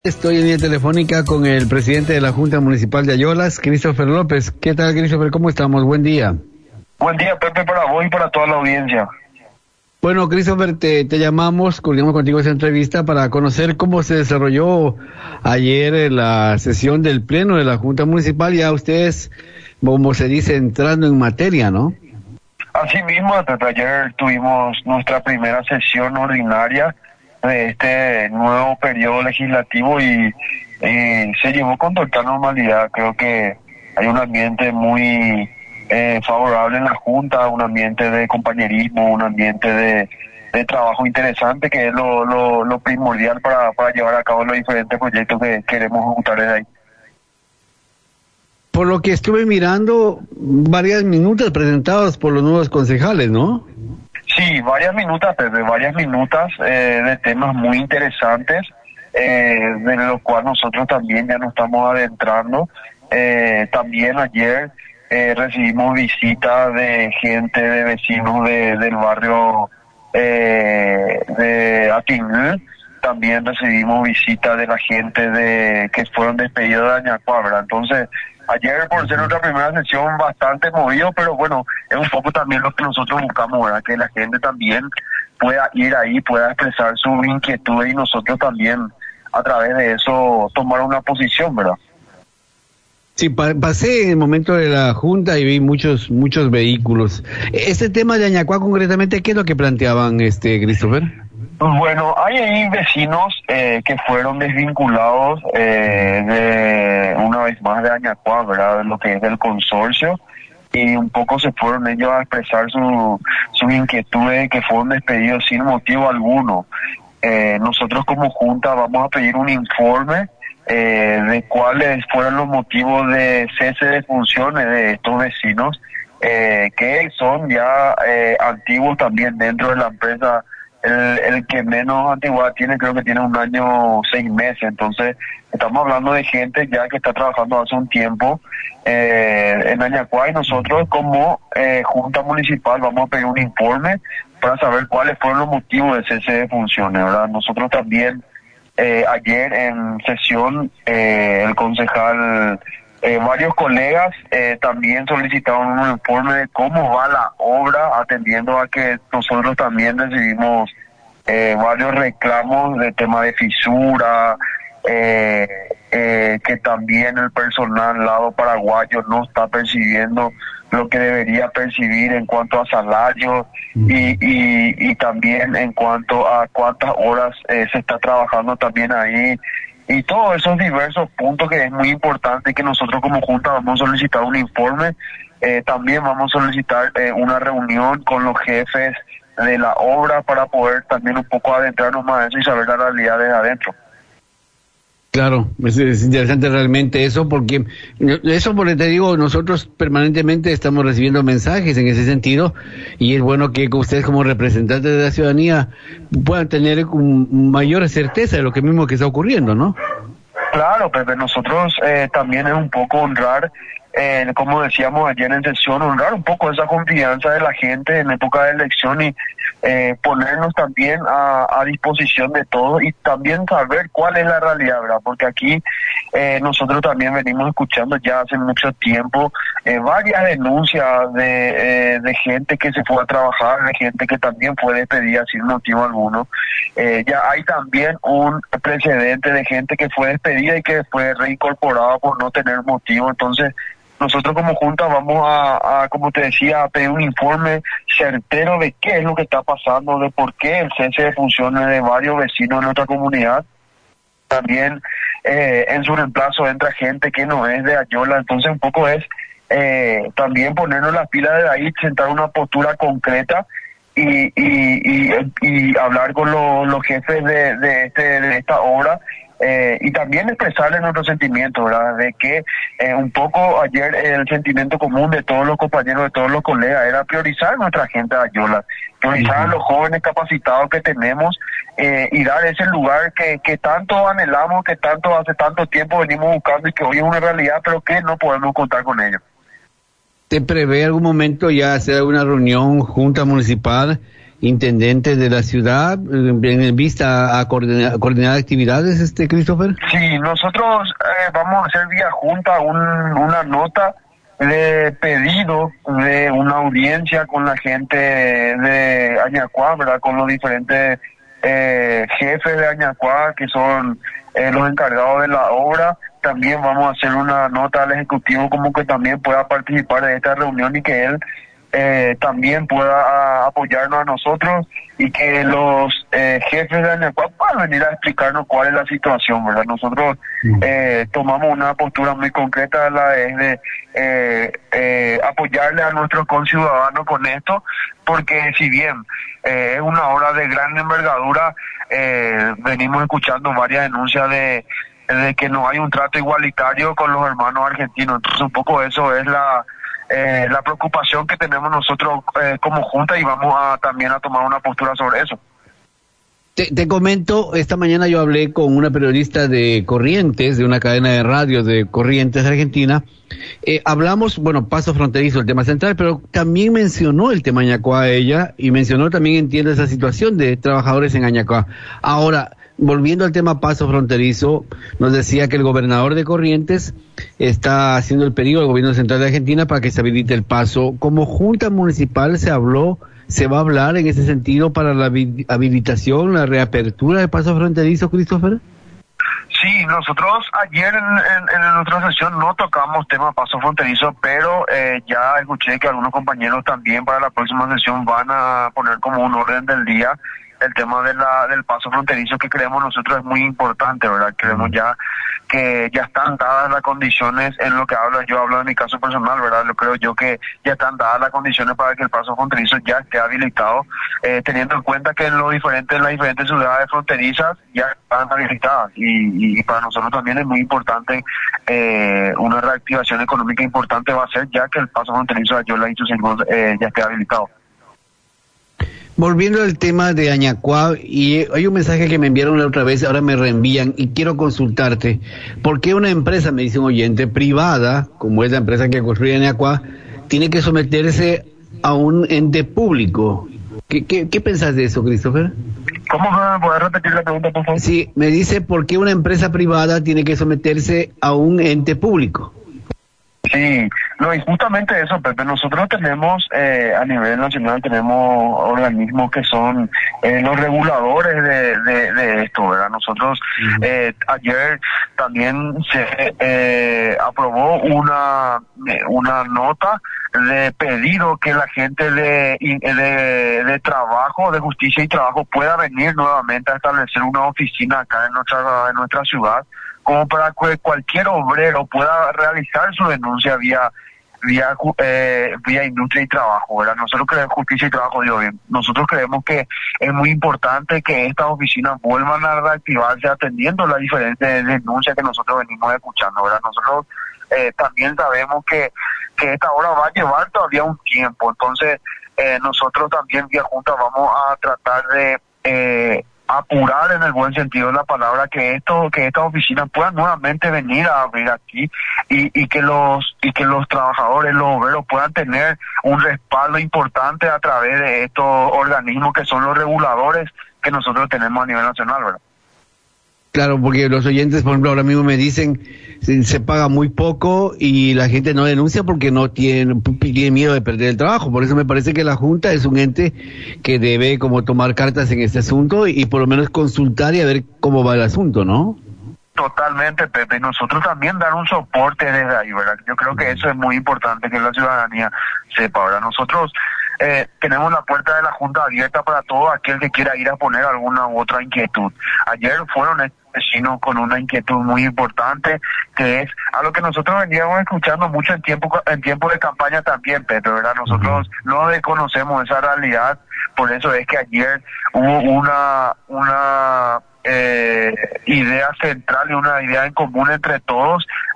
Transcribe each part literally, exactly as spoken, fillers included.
Estoy en línea telefónica con el presidente de la Junta Municipal de Ayolas, Christopher López. ¿Qué tal, Christopher? ¿Cómo estamos? Buen día. Buen día, Pepe, para vos y para toda la audiencia. Bueno, Christopher, te, te llamamos, coordinamos contigo esta entrevista para conocer cómo se desarrolló ayer la sesión del Pleno de la Junta Municipal. Ya ustedes, como se dice, entrando en materia, ¿no? Así mismo, Pepe, ayer tuvimos nuestra primera sesión ordinaria de este nuevo periodo legislativo y, y se llevó con total normalidad. Creo que hay un ambiente muy eh, favorable en la Junta, un ambiente de compañerismo, un ambiente de, de trabajo interesante, que es lo, lo, lo primordial para, para llevar a cabo los diferentes proyectos que queremos ejecutar desde ahí. Por lo que estuve mirando, varias minutas presentadas por los nuevos concejales, ¿no? Sí, varias minutas, Pepe, varias minutas eh, de temas muy interesantes, eh, de los cuales nosotros también ya nos estamos adentrando. Eh, también ayer eh, recibimos visitas de gente, de vecinos de, del barrio eh, de Atingú. También recibimos visitas de la gente de que fueron despedidos de Añacuá, ¿verdad? Entonces, ayer, por ser nuestra primera sesión, bastante movido, pero bueno, es un poco también lo que nosotros buscamos, ¿verdad? Que la gente también pueda ir ahí, pueda expresar sus inquietudes y nosotros también, a través de eso, tomar una posición, ¿verdad? Sí, pa pasé en el momento de la Junta y vi muchos muchos vehículos. Este tema de Añacuá, concretamente, ¿qué es lo que planteaban, este Christopher? Bueno, hay ahí vecinos eh, que fueron desvinculados eh, de una vez más de Añacuá, ¿verdad? De lo que es del consorcio, y un poco se fueron ellos a expresar su, sus inquietudes, que fueron despedidos sin motivo alguno. Eh, nosotros como Junta vamos a pedir un informe eh, de cuáles fueron los motivos de cese de funciones de estos vecinos, eh, que son ya eh, antiguos también dentro de la empresa. El, el que menos antigüedad tiene, creo que tiene un año, seis meses. Entonces, estamos hablando de gente ya que está trabajando hace un tiempo eh, en Añacuá, y nosotros como eh, Junta Municipal vamos a pedir un informe para saber cuáles fueron los motivos de cese de funciones, ¿verdad? Nosotros también, eh, ayer en sesión, eh, el concejal... Eh, varios colegas eh, también solicitaron un informe de cómo va la obra, atendiendo a que nosotros también recibimos eh, varios reclamos de tema de fisura, eh, eh, que también el personal lado paraguayo no está percibiendo lo que debería percibir en cuanto a salarios y, y, y también en cuanto a cuántas horas eh, se está trabajando también ahí. Y todos esos diversos puntos que es muy importante, que nosotros como Junta vamos a solicitar un informe. Eh, también vamos a solicitar eh, una reunión con los jefes de la obra para poder también un poco adentrarnos más en eso y saber la realidad desde adentro. Claro, es, es interesante realmente eso, porque eso porque te digo, nosotros permanentemente estamos recibiendo mensajes en ese sentido, y es bueno que ustedes como representantes de la ciudadanía puedan tener un mayor certeza de lo que mismo que está ocurriendo, ¿no? Claro, Pepe, nosotros eh, también es un poco honrar, eh, como decíamos ayer en sesión, honrar un poco esa confianza de la gente en época de elección y eh, ponernos también a, a disposición de todos y también saber cuál es la realidad, ¿verdad? Porque aquí eh, nosotros también venimos escuchando ya hace mucho tiempo eh, varias denuncias de, eh, de gente que se fue a trabajar, de gente que también fue despedida sin motivo alguno. Eh, ya hay también un precedente de gente que fue despedida y que fue reincorporada por no tener motivo. Entonces, nosotros como Junta vamos a, a, como te decía, a pedir un informe certero de qué es lo que está pasando, de por qué el cese de funciones de varios vecinos de nuestra comunidad. También eh, en su reemplazo entra gente que no es de Ayola. Entonces un poco es eh, también ponernos las pilas de ahí, sentar una postura concreta y, y, y, y hablar con lo, los jefes de, de, este, de esta obra. Eh, y también expresarles nuestros sentimientos, ¿verdad? De que eh, un poco ayer el sentimiento común de todos los compañeros, de todos los colegas, era priorizar a nuestra gente de Ayola, priorizar uh-huh. a los jóvenes capacitados que tenemos eh, y dar ese lugar que, que tanto anhelamos, que tanto hace tanto tiempo venimos buscando y que hoy es una realidad, pero que no podemos contar con ellos. ¿Te prevé algún momento ya hacer una reunión junta municipal intendentes de la ciudad en vista a coordinar, coordinar actividades, este Christopher? Sí, nosotros eh, vamos a hacer vía junta un, una nota de pedido de una audiencia con la gente de Añacuá, ¿verdad? Con los diferentes eh, jefes de Añacuá que son eh, los encargados de la obra. También vamos a hacer una nota al ejecutivo como que también pueda participar de esta reunión y que él eh, también pueda a, apoyarnos a nosotros y que los eh, jefes de Añacuá puedan venir a explicarnos cuál es la situación, ¿verdad? Nosotros eh, tomamos una postura muy concreta, la es de eh, eh, apoyarle a nuestros conciudadanos con esto, porque si bien eh, es una obra de gran envergadura, eh, venimos escuchando varias denuncias de de que no hay un trato igualitario con los hermanos argentinos. Entonces un poco eso es la eh, la preocupación que tenemos nosotros eh, como Junta, y vamos a también a tomar una postura sobre eso. Te, te comento, esta mañana yo hablé con una periodista de Corrientes, de una cadena de radio de Corrientes, Argentina. Eh, hablamos, bueno, paso fronterizo, el tema central, pero también mencionó el tema Añacuá ella, y mencionó también, entiendo, esa situación de trabajadores en Añacuá. Ahora, volviendo al tema paso fronterizo, nos decía que el gobernador de Corrientes está haciendo el pedido al gobierno central de Argentina para que se habilite el paso. Como Junta Municipal se habló, se va a hablar en ese sentido para la habilitación, la reapertura del paso fronterizo, Christopher. Sí, nosotros ayer en, en, en nuestra sesión no tocamos tema paso fronterizo, pero eh, ya escuché que algunos compañeros también para la próxima sesión van a poner como un orden del día el tema de la del paso fronterizo, que creemos nosotros es muy importante, ¿verdad? Creemos ya que ya están dadas las condiciones en lo que hablo, yo hablo de mi caso personal, ¿verdad? Lo creo yo que ya están dadas las condiciones para que el paso fronterizo ya esté habilitado, eh, teniendo en cuenta que en los diferentes, las diferentes ciudades fronterizas ya están habilitadas, y, y para nosotros también es muy importante, eh, una reactivación económica importante va a ser ya que el paso fronterizo de Ayola y Ituzaingó eh, ya esté habilitado. Volviendo al tema de Añacuá, y hay un mensaje que me enviaron la otra vez, ahora me reenvían, y quiero consultarte, ¿por qué una empresa, me dice un oyente, privada, como es la empresa que construye Añacuá, tiene que someterse a un ente público? ¿Qué, qué, qué pensás de eso, Christopher? ¿Cómo me puedes repetir la pregunta, por favor? Sí, me dice, ¿por qué una empresa privada tiene que someterse a un ente público? Sí, no, y justamente eso, Pepe, nosotros tenemos, eh, a nivel nacional, tenemos organismos que son eh, los reguladores de, de, de esto, ¿verdad?Nosotros, eh, ayer también se eh, aprobó una, una nota de pedido que la gente de, de, de trabajo, de justicia y trabajo pueda venir nuevamente a establecer una oficina acá en nuestra, en nuestra ciudad, como para que cualquier obrero pueda realizar su denuncia vía vía eh, vía industria y trabajo, ¿verdad? Nosotros creemos justicia y trabajo, digo bien. Nosotros creemos que es muy importante que estas oficinas vuelvan a reactivarse atendiendo las diferentes denuncias que nosotros venimos escuchando, ¿verdad? Nosotros eh, también sabemos que, que esta obra va a llevar todavía un tiempo, entonces eh, nosotros también vía Junta vamos a tratar de eh, apurar, en el buen sentido de la palabra, que esto que estas oficinas puedan nuevamente venir a abrir aquí, y, y que los y que los trabajadores, los obreros puedan tener un respaldo importante a través de estos organismos que son los reguladores que nosotros tenemos a nivel nacional, ¿verdad? Claro, porque los oyentes, por ejemplo, ahora mismo me dicen se, se paga muy poco y la gente no denuncia porque no tiene, tiene miedo de perder el trabajo. Por eso me parece que la Junta es un ente que debe como tomar cartas en este asunto y, y por lo menos consultar y a ver cómo va el asunto, ¿no? Totalmente, Pepe. Y nosotros también dar un soporte desde ahí, ¿verdad? Yo creo que eso es muy importante que la ciudadanía sepa, ¿verdad? Nosotros eh, tenemos la puerta de la Junta abierta para todo aquel que quiera ir a poner alguna u otra inquietud. Ayer fueron vecinos con una inquietud muy importante, que es a lo que nosotros veníamos escuchando mucho en tiempo en tiempo de campaña también, Pedro, ¿verdad? Nosotros no desconocemos esa realidad, por eso es que ayer hubo una una eh, idea central y una idea en común entre todos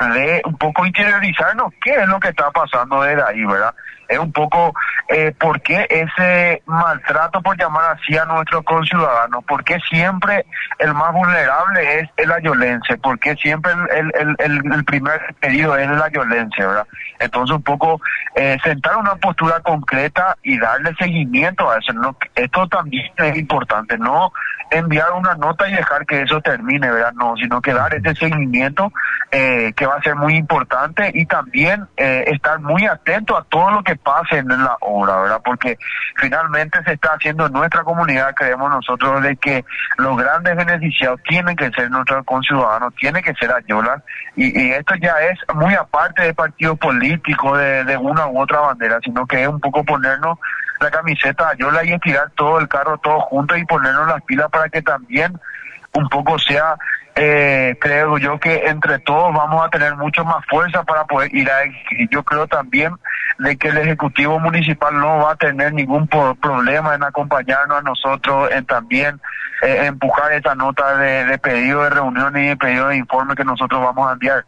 de un poco interiorizarnos qué es lo que está pasando desde ahí, ¿verdad? Es un poco eh, por qué ese maltrato, por llamar así, a nuestros conciudadanos, por qué siempre el más vulnerable es el ayolense, por qué siempre el, el, el, el primer pedido es el ayolense, ¿verdad? Entonces un poco eh, sentar una postura concreta y darle seguimiento a eso, ¿no? Esto también es importante, no enviar una nota y dejar que eso termine, ¿verdad? No, sino que dar ese seguimiento eh, que va a ser muy importante y también eh, estar muy atento a todo lo que pase en la obra, ¿verdad? Porque finalmente se está haciendo en nuestra comunidad, creemos nosotros, de que los grandes beneficiados tienen que ser nuestros conciudadanos, tienen que ser Ayola, y, y esto ya es muy aparte de partidos políticos, de, de una u otra bandera, sino que es un poco ponernos la camiseta Ayola y estirar todo el carro todos juntos y ponernos las pilas para que también un poco sea, eh, creo yo que entre todos vamos a tener mucho más fuerza para poder ir a, y yo creo también de que el Ejecutivo Municipal no va a tener ningún po- problema en acompañarnos a nosotros, en también eh, empujar esa nota de, de pedido de reunión y de pedido de informe que nosotros vamos a enviar.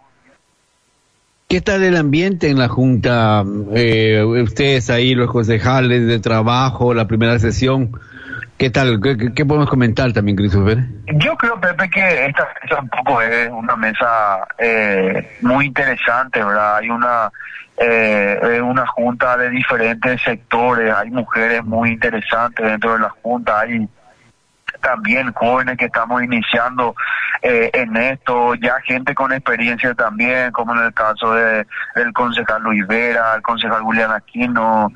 ¿Qué tal el ambiente en la Junta? Eh, ustedes ahí, los concejales de trabajo, la primera sesión, ¿qué tal? ¿Qué, qué podemos comentar también, Christopher? Yo creo, Pepe, que esta mesa un poco es una mesa eh, muy interesante, ¿verdad? Hay una eh, una junta de diferentes sectores, hay mujeres muy interesantes dentro de la junta, hay también jóvenes que estamos iniciando eh, en esto, ya gente con experiencia también, como en el caso de del concejal Luis Vera, el concejal Julián Aquino,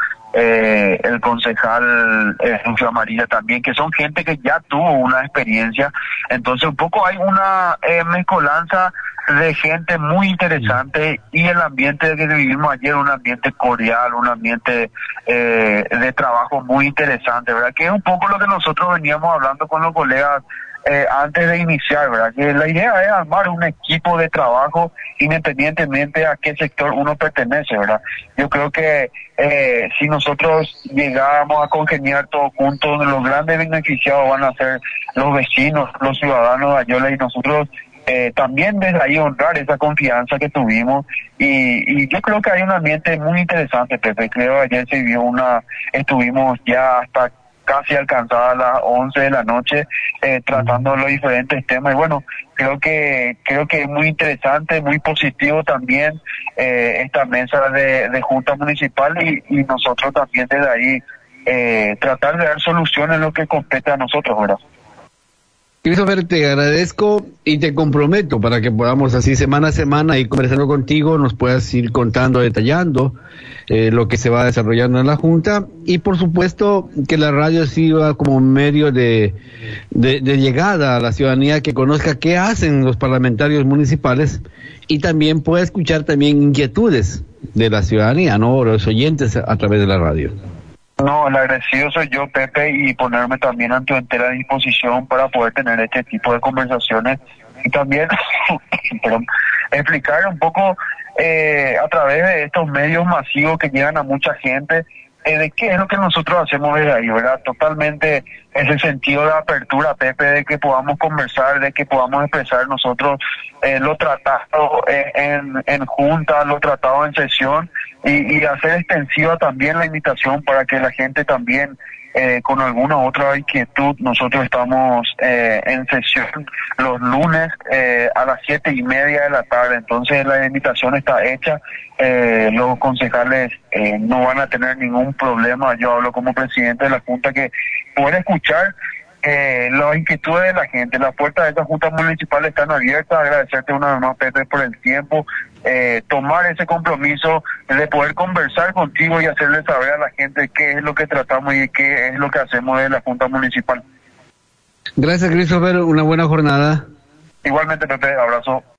eh, el concejal eh, Rufio Amarilla también, que son gente que ya tuvo una experiencia. Entonces un poco hay una eh, mezcolanza de gente muy interesante y el ambiente que vivimos ayer, un ambiente cordial, un ambiente eh, de trabajo muy interesante, ¿verdad? Que es un poco lo que nosotros veníamos hablando con los colegas eh, antes de iniciar, ¿verdad? Que la idea es armar un equipo de trabajo independientemente a qué sector uno pertenece, ¿verdad? Yo creo que eh, si nosotros llegáramos a congeniar todos juntos, los grandes beneficiados van a ser los vecinos, los ciudadanos de Ayola, y nosotros Eh, también desde ahí honrar esa confianza que tuvimos y, y yo creo que hay un ambiente muy interesante, Pepe. Creo ayer se vio una, estuvimos ya hasta casi alcanzadas las once de la noche eh, tratando los diferentes temas y bueno, creo que creo que es muy interesante, muy positivo también eh, esta mesa de, de Junta Municipal y, y nosotros también desde ahí eh, tratar de dar soluciones en lo que compete a nosotros, ¿verdad? Christopher, te agradezco y te comprometo para que podamos así semana a semana ir conversando contigo, nos puedas ir contando, detallando eh, lo que se va desarrollando en la Junta y por supuesto que la radio sirva como medio de, de, de llegada a la ciudadanía, que conozca qué hacen los parlamentarios municipales y también pueda escuchar también inquietudes de la ciudadanía, ¿no? Los oyentes a través de la radio. No, el agradecido soy yo, Pepe, y ponerme también a tu entera disposición para poder tener este tipo de conversaciones y también perdón, explicar un poco eh, a través de estos medios masivos que llegan a mucha gente eh, de qué es lo que nosotros hacemos desde ahí, ¿verdad? Totalmente ese sentido de apertura, Pepe, de que podamos conversar, de que podamos expresar nosotros eh, lo tratado eh, en, en junta, lo tratado en sesión y, y hacer extensiva también la invitación para que la gente también eh, con alguna otra inquietud, nosotros estamos eh, en sesión los lunes eh, a las siete y media de la tarde, entonces la invitación está hecha, eh, los concejales eh, no van a tener ningún problema, yo hablo como presidente de la Junta, que poder escuchar eh, las inquietudes de la gente. Las puertas de esta Junta Municipal están abiertas. Agradecerte una vez más, Pepe, por el tiempo, eh, tomar ese compromiso de poder conversar contigo y hacerle saber a la gente qué es lo que tratamos y qué es lo que hacemos de la Junta Municipal. Gracias, Christopher, una buena jornada. Igualmente, Pepe, abrazo.